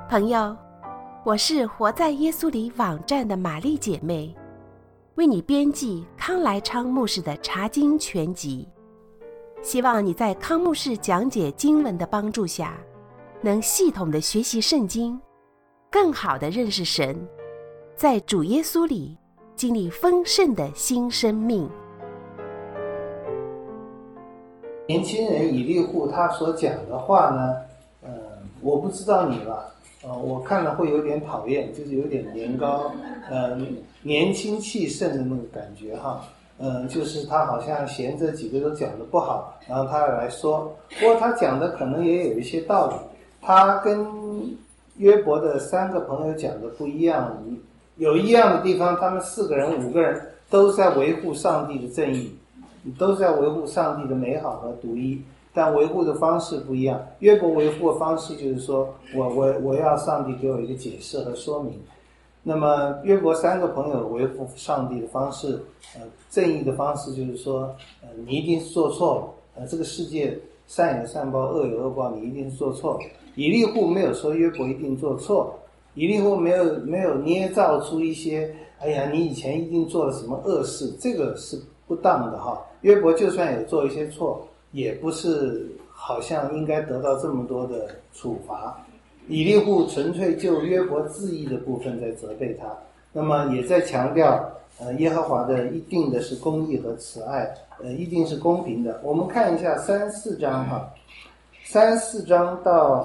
朋友，我是活在耶稣里网站的玛丽姐妹，为你编辑康来昌牧师的查经全集。希望你在康牧师讲解经文的帮助下，能系统的学习圣经，更好的认识神，在主耶稣里经历丰盛的新生命。 年轻人以利户他所讲的话呢，我不知道你了，我看了会有点讨厌，就是有点年高，年轻气盛的那个感觉哈，就是他好像嫌这几个都讲得不好，然后他来说，不过他讲的可能也有一些道理，他跟约伯的3个朋友讲的不一样，有一样的地方，他们4个人5个人都在维护上帝的正义，都在维护上帝的美好和独一，但维护的方式不一样。约伯维护的方式就是说，我要上帝给我一个解释和说明。那么约伯3个朋友维护上帝的方式，正义的方式就是说，你一定是做错了，这个世界善有善报，恶有恶报，你一定是做错了。以利户没有说约伯一定做错，以利户没有捏造出一些，哎呀，你以前一定做了什么恶事，这个是不当的哈。约伯就算有做一些错，也不是好像应该得到这么多的处罚。以利户纯粹就约伯自义的部分在责备他，那么也在强调耶和华的一定的是公义和慈爱，一定是公平的。我们看一下3、4章哈，3、4章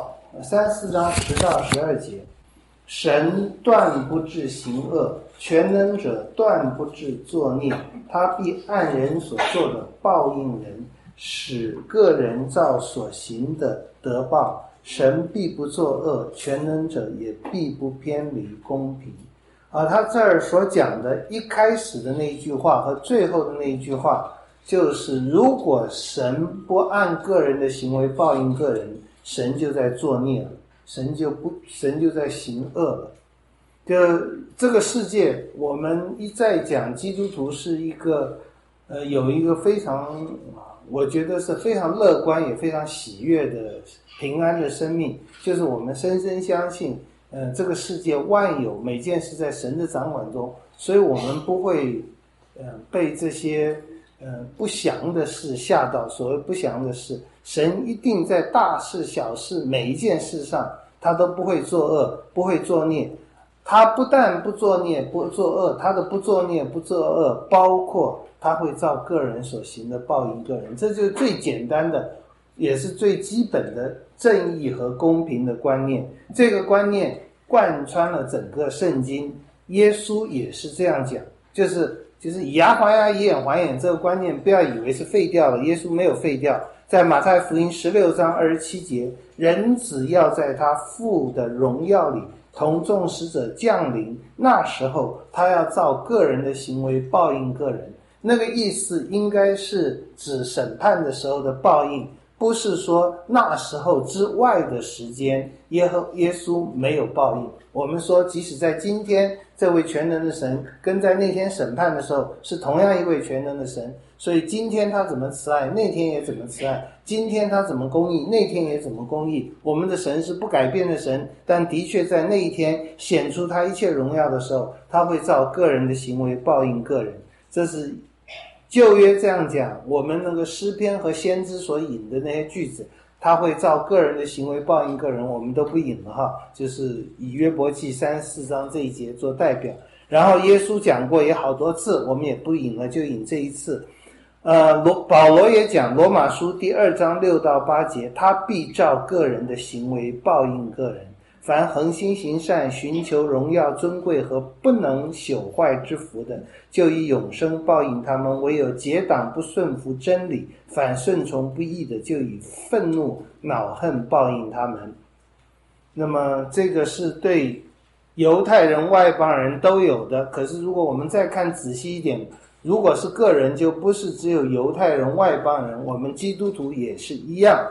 10到12节，神断不至行恶，全能者断不至作孽，他必按人所做的报应人，使个人照所行的得报。神必不作恶，全能者也必不偏离公平。他这儿所讲的一开始的那一句话和最后的那一句话，就是如果神不按个人的行为报应个人，神就在作孽了，神就在行恶了。这个世界，我们一再讲基督徒是一个有一个非常我觉得是非常乐观也非常喜悦的平安的生命，就是我们深深相信这个世界万有每件事在神的掌管中，所以我们不会被这些不祥的事吓到。所谓不祥的事，神一定在大事小事每一件事上他都不会作恶，不会作孽。他不但不作孽不作恶，他的不作孽不作恶包括他会照个人所行的报应个人，这就是最简单的也是最基本的正义和公平的观念。这个观念贯穿了整个圣经，耶稣也是这样讲，就是以牙还牙以眼还眼，这个观念不要以为是废掉了，耶稣没有废掉。在马太福音16章27节，人只要在他父的荣耀里同众使者降临，那时候他要照个人的行为报应个人。那个意思应该是指审判的时候的报应，不是说那时候之外的时间耶稣没有报应。我们说即使在今天，这位全能的神跟在那天审判的时候是同样一位全能的神，所以今天他怎么慈爱，那天也怎么慈爱，今天他怎么公义，那天也怎么公义。我们的神是不改变的神，但的确在那一天显出他一切荣耀的时候，他会照个人的行为报应个人。这是旧约这样讲，我们那个诗篇和先知所引的那些句子，他会照个人的行为报应个人，我们都不引了哈，就是以约伯记3、4章这一节做代表。然后耶稣讲过也好多次，我们也不引了，就引这一次。保罗也讲罗马书第2章6到8节，他必照个人的行为报应个人。凡恒心行善，寻求荣耀尊贵和不能朽坏之福的，就以永生报应他们；唯有结党不顺服真理，反顺从不义的，就以愤怒恼恨报应他们。那么这个是对犹太人外邦人都有的，可是如果我们再看仔细一点，如果是个人，就不是只有犹太人外邦人，我们基督徒也是一样。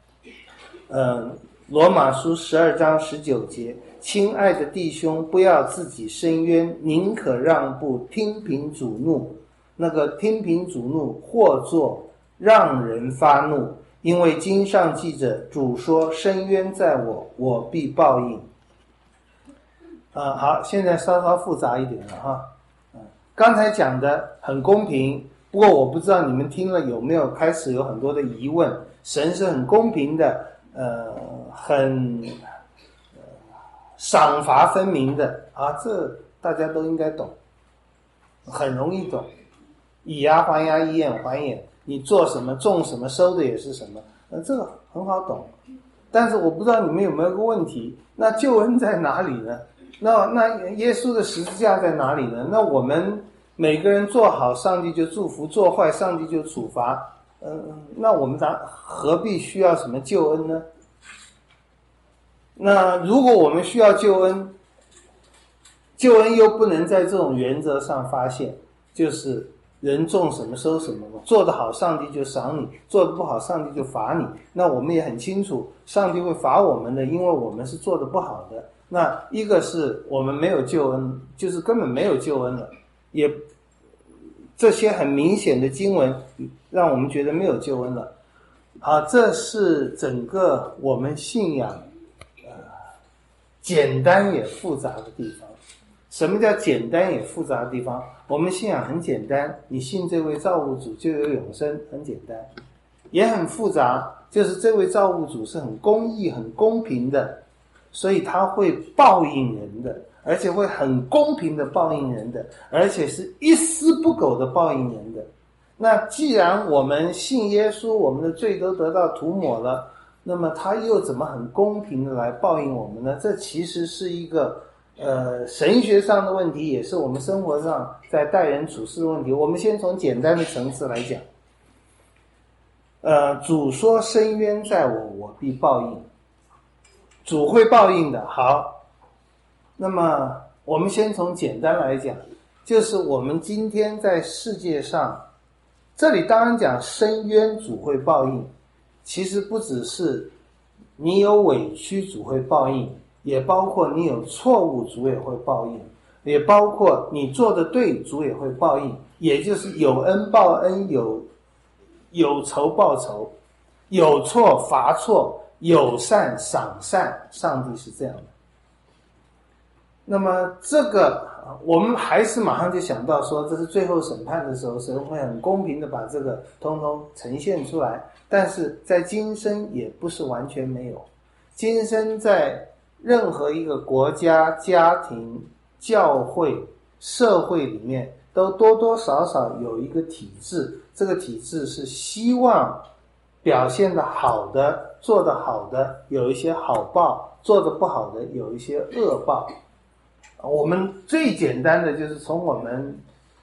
罗马书12章19节，亲爱的弟兄，不要自己伸冤，宁可让步，听凭主怒。那个听凭主怒，或作让人发怒，因为经上记着，主说：伸冤在我，我必报应。 好，现在稍稍复杂一点了哈。刚才讲的很公平，不过我不知道你们听了有没有开始有很多的疑问。神是很公平的，很赏罚分明的啊，这大家都应该懂，很容易懂。以牙还牙，以眼还眼，你做什么种什么，收的也是什么，这个很好懂。但是我不知道你们有没有个问题，那救恩在哪里呢？那耶稣的十字架在哪里呢？那我们每个人做好，上帝就祝福；做坏，上帝就处罚。那我们何必需要什么救恩呢？那如果我们需要救恩，救恩又不能在这种原则上发现，就是人种什么收什么嘛。做得好，上帝就赏你；做得不好，上帝就罚你。那我们也很清楚，上帝会罚我们的，因为我们是做得不好的。那一个是我们没有救恩，就是根本没有救恩了，也这些很明显的经文让我们觉得没有救恩了。好，这是整个我们信仰简单也复杂的地方。什么叫简单也复杂的地方？我们信仰很简单，你信这位造物主就有永生，很简单。也很复杂，就是这位造物主是很公义很公平的，所以他会报应人的，而且会很公平的报应人的，而且是一丝不苟的报应人的。那既然我们信耶稣，我们的罪都得到涂抹了，那么他又怎么很公平的来报应我们呢？这其实是一个神学上的问题，也是我们生活上在待人处事的问题。我们先从简单的层次来讲。主说深渊在我，我必报应。主会报应的。好，那么我们先从简单来讲，就是我们今天在世界上，这里当然讲深渊主会报应，其实不只是你有委屈主会报应，也包括你有错误主也会报应，也包括你做的对主也会报应，也就是有恩报恩，有仇报仇，有错罚错，有善赏善，上帝是这样的。那么这个我们还是马上就想到说，这是最后审判的时候，神会很公平的把这个通通呈现出来。但是在今生也不是完全没有，今生在任何一个国家、家庭、教会、社会里面，都多多少少有一个体制，这个体制是希望表现的好的、做的好的有一些好报，做的不好的有一些恶报。我们最简单的就是从我们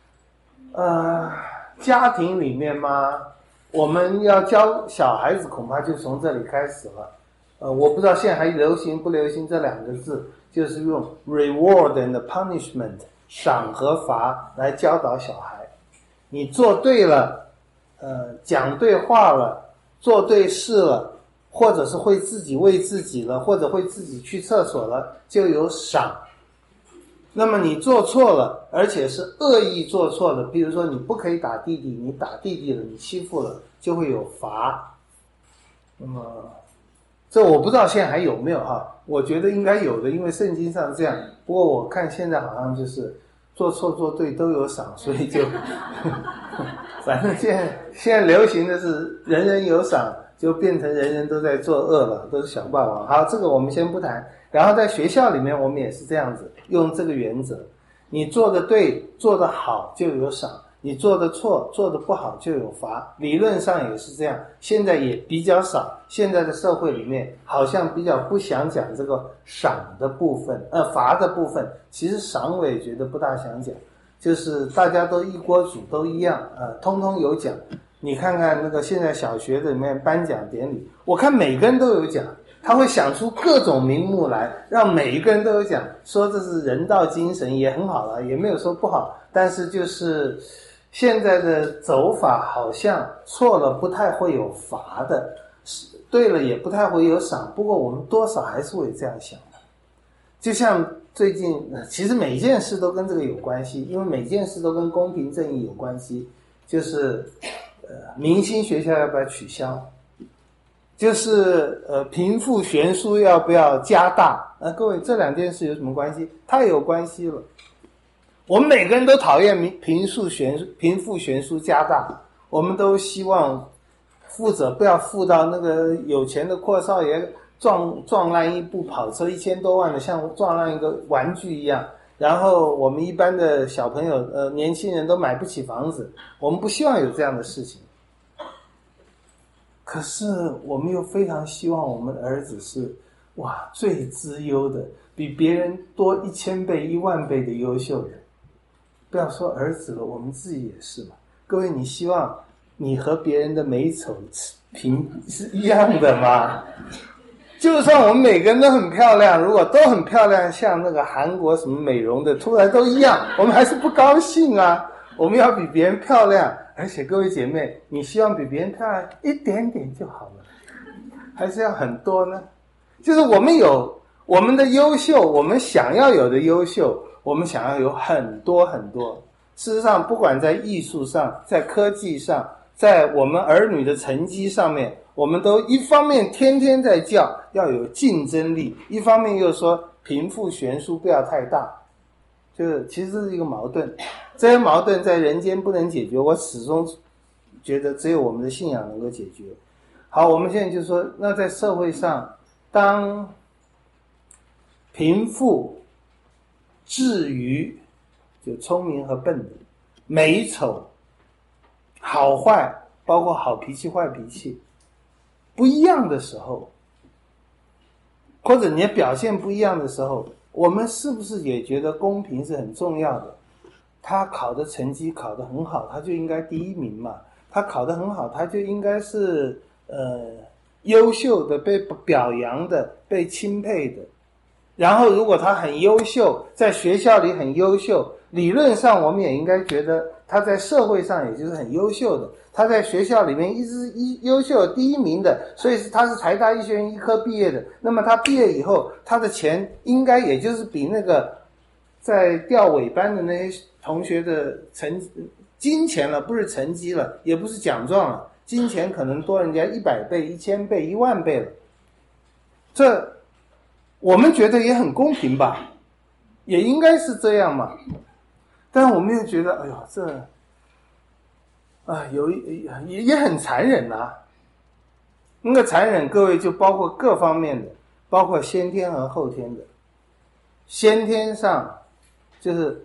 家庭里面嘛，我们要教小孩子恐怕就从这里开始了。我不知道现在还流行不流行这两个字，就是用 reward and punishment 赏和罚来教导小孩。你做对了，讲对话了，做对事了，或者是会自己喂自己了，或者会自己去厕所了，就有赏。那么你做错了，而且是恶意做错了，比如说你不可以打弟弟，你打弟弟了，你欺负了，就会有罚。那么这我不知道现在还有没有哈，我觉得应该有的，因为圣经上是这样。不过我看现在好像就是做错做对都有赏，所以就反正现在流行的是人人有赏，就变成人人都在作恶了，都是小霸王。好，这个我们先不谈。然后在学校里面我们也是这样子用这个原则，你做的对做的好就有赏，你做的错做的不好就有罚，理论上也是这样。现在也比较少，现在的社会里面好像比较不想讲这个赏的部分，罚的部分。其实赏我也觉得不大想讲，就是大家都一锅煮都一样，通通有奖。你看看那个现在小学里面颁奖典礼，我看每个人都有奖，他会想出各种名目来让每一个人都有奖，说这是人道精神也很好了，也没有说不好。但是就是现在的走法好像错了不太会有罚的，对了也不太会有赏，不过我们多少还是会这样想的。就像最近其实每件事都跟这个有关系，因为每件事都跟公平正义有关系，就是明星学校要不要取消， 就是贫富悬殊要不要加大？各位，这两件事有什么关系？太有关系了。我们每个人都讨厌贫富悬殊加大，我们都希望富者不要富到那个有钱的阔少爷撞烂一部跑车1000多万的，像撞烂一个玩具一样。然后我们一般的小朋友年轻人都买不起房子，我们不希望有这样的事情。可是我们又非常希望我们的儿子是最资优的，比别人多1000倍10000倍的优秀的。不要说儿子了，我们自己也是嘛。各位，你希望你和别人的美丑评是一样的吗？就算我们每个人都很漂亮，如果都很漂亮，像那个韩国什么美容的突然都一样，我们还是不高兴啊。我们要比别人漂亮，而且各位姐妹，你希望比别人漂亮一点点就好了，还是要很多呢？就是我们有我们的优秀，我们想要有的优秀，我们想要有很多很多。事实上，不管在艺术上，在科技上，在我们儿女的成绩上面，我们都一方面天天在叫要有竞争力，一方面又说贫富悬殊不要太大，就是其实是一个矛盾。这些矛盾在人间不能解决，我始终觉得只有我们的信仰能够解决。好，我们现在就说，那在社会上，当贫富至于就聪明和笨的，美丑好坏，包括好脾气坏脾气不一样的时候，或者你的表现不一样的时候，我们是不是也觉得公平是很重要的？他考的成绩考得很好，他就应该第一名嘛。他考得很好，他就应该是优秀的，被表扬的，被钦佩的。然后如果他很优秀，在学校里很优秀，理论上我们也应该觉得他在社会上也就是很优秀的。他在学校里面一直优秀第一名的，所以他是台大医学院医科毕业的。那么他毕业以后，他的钱应该也就是比那个在吊尾班的那些同学的金钱了，不是成绩了，也不是奖状了，金钱可能多人家100倍、1000倍、10000倍了。这我们觉得也很公平吧，也应该是这样嘛。但我们又觉得，哎呦，这也很残忍啊。那个残忍，各位就包括各方面的，包括先天和后天的。先天上就是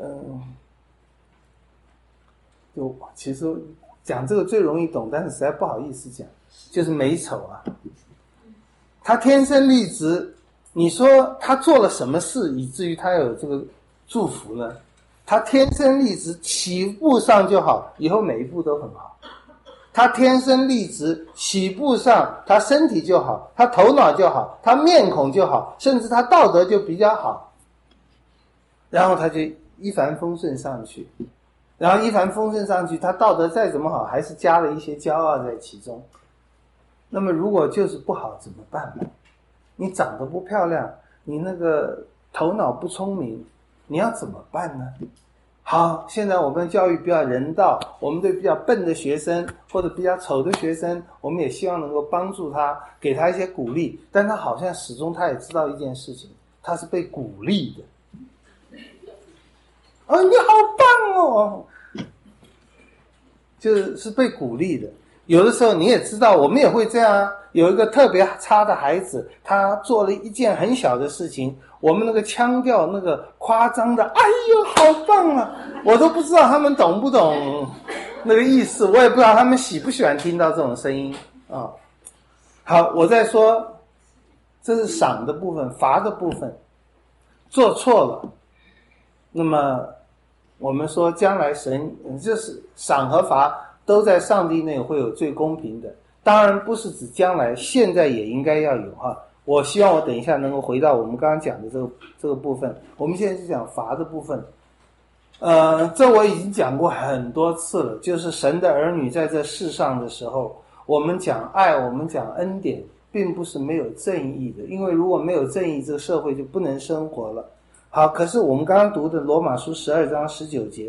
就其实讲这个最容易懂，但是实在不好意思讲，就是美丑啊。他天生丽质，你说他做了什么事以至于他有这个祝福呢？他天生丽质，起步上就好，以后每一步都很好。他天生丽质，起步上他身体就好，他头脑就好，他面孔就好，甚至他道德就比较好，然后他就一帆风顺上去。然后一帆风顺上去，他道德再怎么好，还是加了一些骄傲在其中。那么如果就是不好怎么办呢？你长得不漂亮，你那个头脑不聪明，你要怎么办呢？好，现在我们教育比较人道，我们对比较笨的学生或者比较丑的学生，我们也希望能够帮助他，给他一些鼓励。但他好像始终他也知道一件事情，他是被鼓励的。你好棒哦，就是被鼓励的。有的时候你也知道，我们也会这样啊。有一个特别差的孩子，他做了一件很小的事情，我们那个腔调那个夸张的，哎呦好棒啊，我都不知道他们懂不懂那个意思，我也不知道他们喜不喜欢听到这种声音啊。好，我再说，这是赏的部分，罚的部分。做错了，那么我们说将来神就是赏和罚都在上帝那会有最公平的。当然不是指将来，现在也应该要有哈。我希望我等一下能够回到我们刚刚讲的这个部分。我们现在是讲罚的部分。这我已经讲过很多次了，就是神的儿女在这世上的时候，我们讲爱，我们讲恩典，并不是没有正义的，因为如果没有正义，这个社会就不能生活了。好，可是我们刚刚读的罗马书12章19节，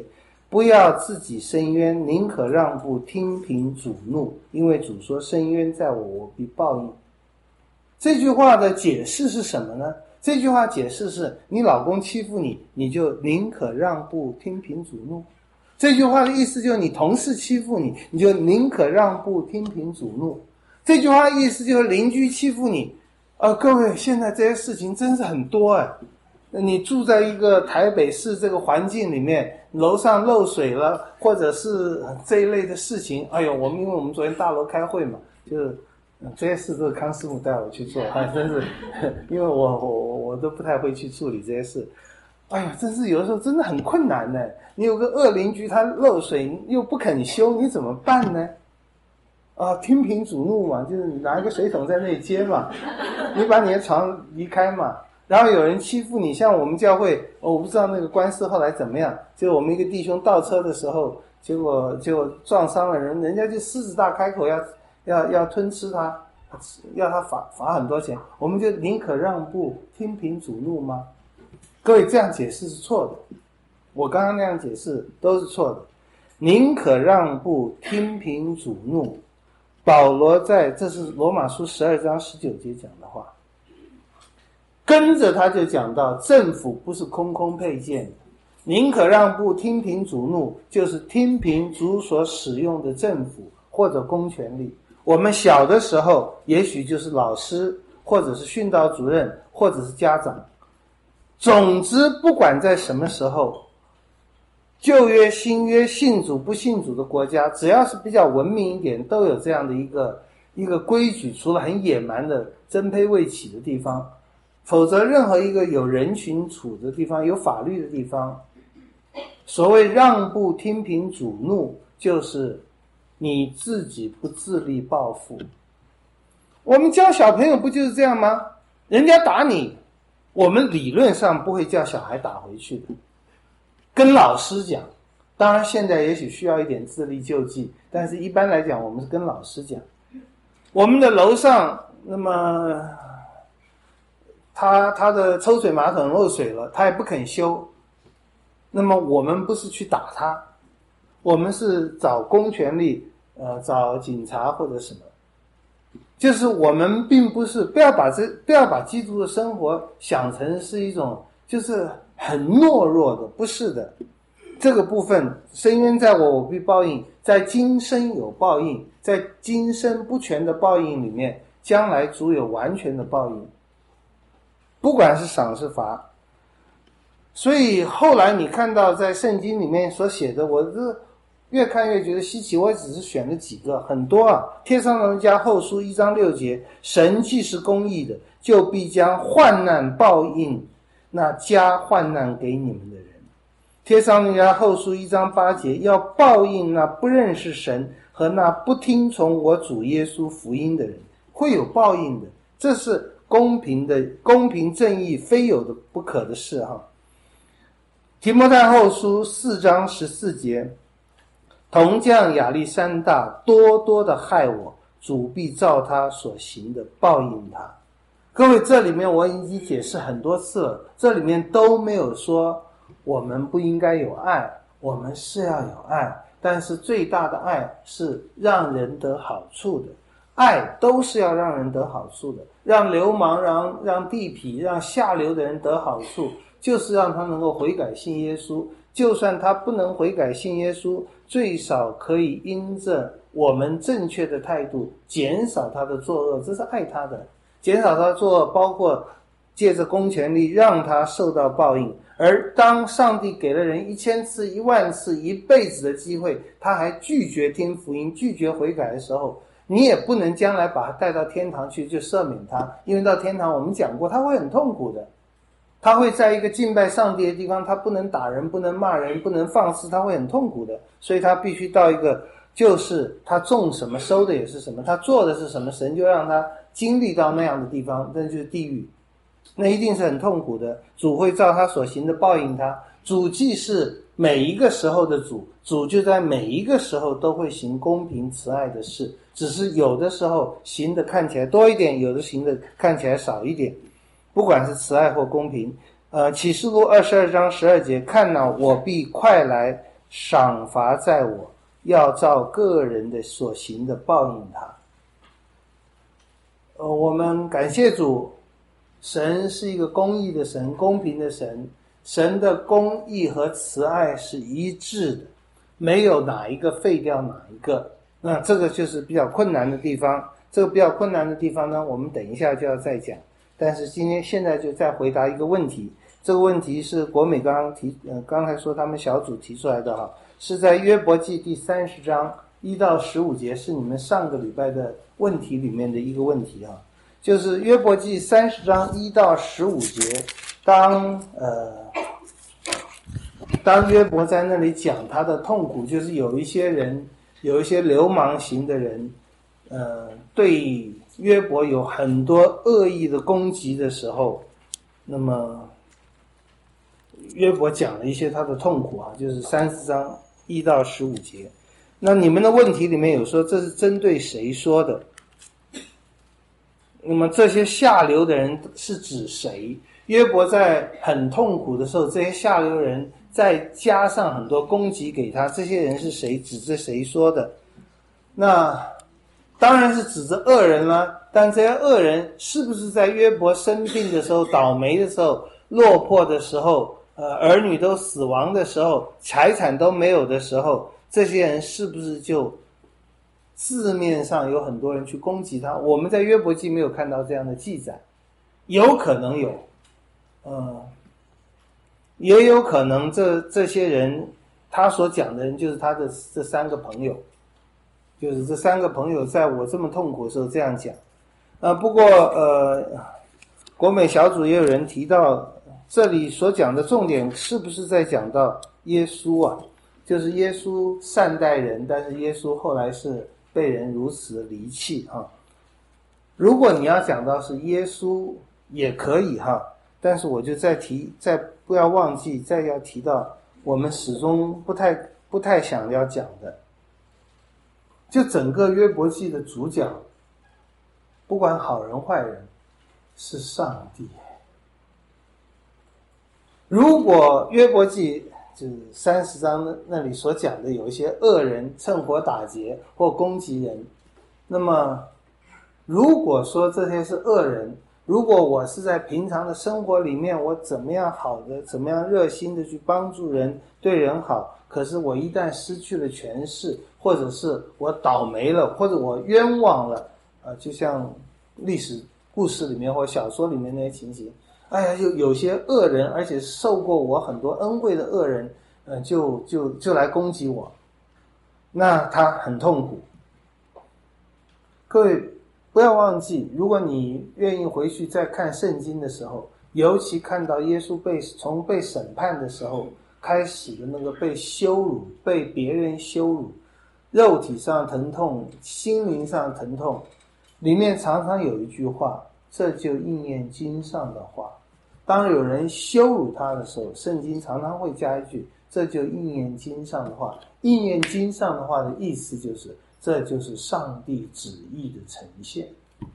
不要自己伸冤，宁可让步，听凭主怒，因为主说伸冤在我，我必报应。这句话的解释是什么呢？这句话解释是你老公欺负你，你就宁可让步，听凭主怒。这句话的意思就是你同事欺负你，你就宁可让步，听凭主怒。这句话的意思就是邻居欺负你，各位，现在这些事情真是很多哎。你住在一个台北市这个环境里面，楼上漏水了，或者是这一类的事情，因为我们昨天大楼开会嘛，就是这些事都是康师傅带我去做，真是，因为我都不太会去处理这些事，真是有的时候真的很困难呢。你有个恶邻居，他漏水又不肯修，你怎么办呢？听凭主怒嘛，就是你拿一个水桶在那里接嘛，你把你的床移开嘛。然后有人欺负你，像我们教会，我不知道那个官司后来怎么样，就我们一个弟兄倒车的时候，结果撞伤了人，人家就狮子大开口要吞吃他，要他罚很多钱，我们就宁可让步，听凭主怒吗？各位，这样解释是错的，我刚刚那样解释都是错的。宁可让步，听凭主怒，保罗这是罗马书12章19节讲的话。跟着他就讲到，政府不是空空配件的，宁可让步，听凭主怒，就是听凭主所使用的政府或者公权力。我们小的时候也许就是老师，或者是训导主任，或者是家长。总之不管在什么时候，旧约新约信主不信主的国家，只要是比较文明一点，都有这样的一个规矩，除了很野蛮的争胚未起的地方，否则任何一个有人群处的地方，有法律的地方，所谓让步听凭主怒，就是你自己不自力报复。我们教小朋友不就是这样吗？人家打你，我们理论上不会叫小孩打回去的，跟老师讲。当然现在也许需要一点自力救济，但是一般来讲我们是跟老师讲。我们的楼上，那么他的抽水马桶漏水了，他也不肯修，那么我们不是去打他，我们是找公权力，找警察或者什么。就是我们并不是不要把基督的生活想成是一种就是很懦弱的，不是的。这个部分伸冤在我，我必报应，在今生有报应，在今生不全的报应里面，将来主有完全的报应，不管是赏是罚。所以后来你看到在圣经里面所写的，我是越看越觉得稀奇，我只是选了几个，很多啊。帖撒罗尼迦后书1章6节，神既是公义的，就必将患难报应那加患难给你们的人。帖撒罗尼迦后书1章8节，要报应那不认识神和那不听从我主耶稣福音的人，会有报应的，这是公平正义非有的不可的事哈。提摩太后书4章14节，铜匠亚历山大多多的害我，主必照他所行的报应他。各位，这里面我已经解释很多次了，这里面都没有说我们不应该有爱，我们是要有爱，但是最大的爱是让人得好处的，爱都是要让人得好处的，让流氓让地痞让下流的人得好处，就是让他能够悔改信耶稣。就算他不能悔改信耶稣，最少可以因着我们正确的态度减少他的作恶，这是爱他的。减少他的作恶包括借着公权力让他受到报应，而当上帝给了人1000次10000次一辈子的机会，他还拒绝听福音拒绝悔改的时候，你也不能将来把他带到天堂去就赦免他，因为到天堂我们讲过他会很痛苦的，他会在一个敬拜上帝的地方，他不能打人不能骂人不能放肆，他会很痛苦的，所以他必须到一个就是他种什么收的也是什么，他做的是什么，神就让他经历到那样的地方，那就是地狱，那一定是很痛苦的，主会照他所行的报应他。主既是每一个时候的主，主就在每一个时候都会行公平慈爱的事，只是有的时候行的看起来多一点，有的行的看起来少一点，不管是慈爱或公平。启示录22章12节，看哪，我必快来， 赏罚在我，要照个人的所行的报应他。我们感谢主，神是一个公义的神，公平的神，神的公义和慈爱是一致的，没有哪一个废掉哪一个。那这个就是比较困难的地方。这个比较困难的地方呢，我们等一下就要再讲。但是现在就再回答一个问题。这个问题是国美刚才说他们小组提出来的哈，是在约伯记第30章1到15节，是你们上个礼拜的问题里面的一个问题啊。就是约伯记30章1到15节，当约伯在那里讲他的痛苦，就是有一些流氓型的人对约伯有很多恶意的攻击的时候，那么约伯讲了一些他的痛苦啊，就是30章1到15节。那你们的问题里面有说这是针对谁说的？那么这些下流的人是指谁？约伯在很痛苦的时候，这些下流人再加上很多攻击给他，这些人是谁？指着谁说的？那当然是指着恶人了。但这些恶人是不是在约伯生病的时候、倒霉的时候、落魄的时候、儿女都死亡的时候、财产都没有的时候，这些人是不是就字面上有很多人去攻击他？我们在约伯记没有看到这样的记载，有可能有，也有可能这些人他所讲的人就是他的这3个朋友，就是这3个朋友在我这么痛苦的时候这样讲。不过国美小组也有人提到，这里所讲的重点是不是在讲到耶稣啊？就是耶稣善待人，但是耶稣后来是被人如此的离弃哈。如果你要讲到是耶稣也可以哈，但是我就再不要忘记，再要提到我们始终不太想要讲的，就整个约伯记的主角，不管好人坏人，是上帝。如果约伯记就是30章那里所讲的有一些恶人趁火打劫或攻击人，那么如果说这些是恶人，如果我是在平常的生活里面，我怎么样好的，怎么样热心的去帮助人，对人好，可是我一旦失去了权势，或者是我倒霉了，或者我冤枉了，就像历史故事里面或小说里面那些情形，哎呀，有些恶人，而且受过我很多恩惠的恶人，就来攻击我，那他很痛苦。各位不要忘记，如果你愿意回去再看圣经的时候，尤其看到耶稣从被审判的时候开始的那个被羞辱，被别人羞辱，肉体上疼痛，心灵上疼痛，里面常常有一句话，这就应验经上的话。当有人羞辱他的时候，圣经常常会加一句，这就应验经上的话。应验经上的话的意思就是，这就是上帝旨意的呈现。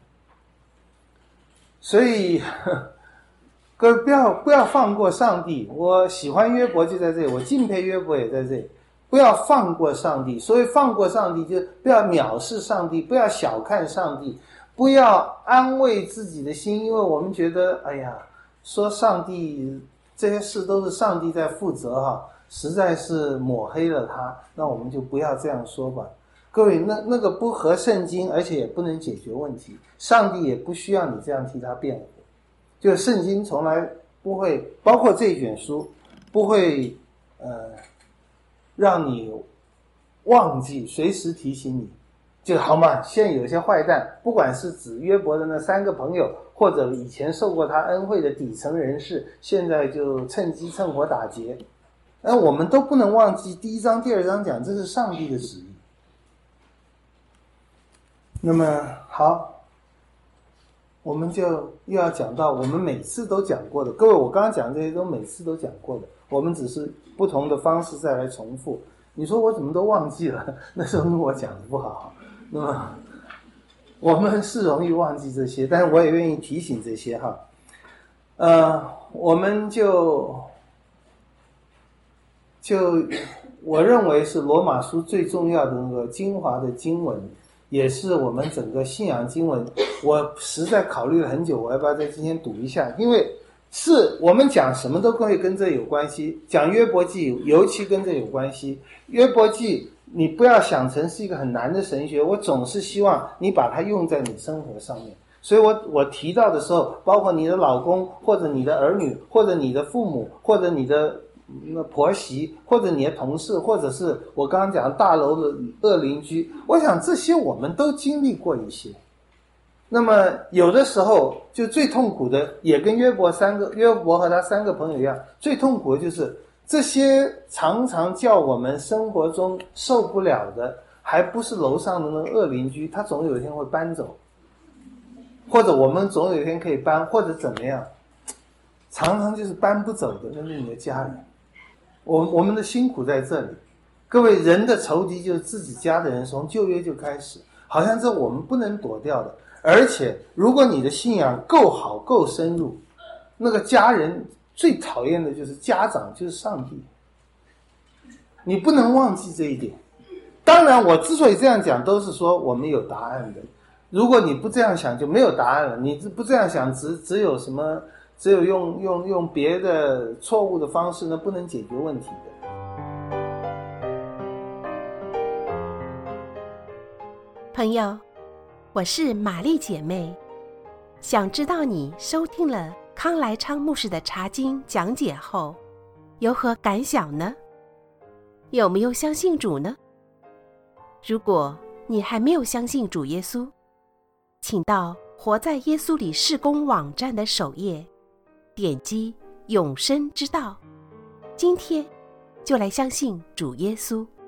所以各位不要放过上帝。我喜欢约伯就在这里，我敬佩约伯也在这里。不要放过上帝。所以放过上帝，就不要藐视上帝，不要小看上帝，不要安慰自己的心，因为我们觉得哎呀，说上帝这些事都是上帝在负责哈，实在是抹黑了他，那我们就不要这样说吧。各位，那个不合圣经，而且也不能解决问题，上帝也不需要你这样替他辩护。就圣经从来不会，包括这一卷书，不会让你忘记，随时提醒你。就好嘛，现在有些坏蛋，不管是指约伯的那3个朋友，或者以前受过他恩惠的底层人士，现在就趁机趁火打劫。我们都不能忘记第1章、第2章讲，这是上帝的旨意。那么好，我们就又要讲到我们每次都讲过的。各位，我刚刚讲这些都每次都讲过的，我们只是不同的方式再来重复。你说我怎么都忘记了？那时候我讲的不好。那么我们是容易忘记这些，但是我也愿意提醒这些哈。我们就我认为是罗马书最重要的那个精华的经文，也是我们整个信仰经文。我实在考虑了很久，我要不要在今天读一下？因为是我们讲什么都会跟这有关系，讲约伯记尤其跟这有关系。约伯记你不要想成是一个很难的神学，我总是希望你把它用在你生活上面。所以我提到的时候，包括你的老公，或者你的儿女，或者你的父母，或者你的婆媳，或者你的同事，或者是我刚刚讲大楼的恶邻居，我想这些我们都经历过一些。那么有的时候就最痛苦的，也跟约伯和他3个朋友一样，最痛苦的就是这些常常叫我们生活中受不了的，还不是楼上的那个恶邻居，他总有一天会搬走，或者我们总有一天可以搬，或者怎么样，常常就是搬不走的，那是你的家人。我们的辛苦在这里。各位，人的仇敌就是自己家的人，从旧约就开始，好像这我们不能躲掉的。而且如果你的信仰够好够深入，那个家人最讨厌的就是家长，就是上帝，你不能忘记这一点。当然我之所以这样讲，都是说我们有答案的。如果你不这样想，就没有答案了。你不这样想，只有什么，只有用别的错误的方式呢，不能解决问题的。 朋友，我是玛丽姐妹，想知道你收听了康来昌牧师的查经讲解后有何感想呢？有没有相信主呢？如果你还没有相信主耶稣，请到活在耶稣里事工网站的首页，点击永生之道，今天就来相信主耶稣。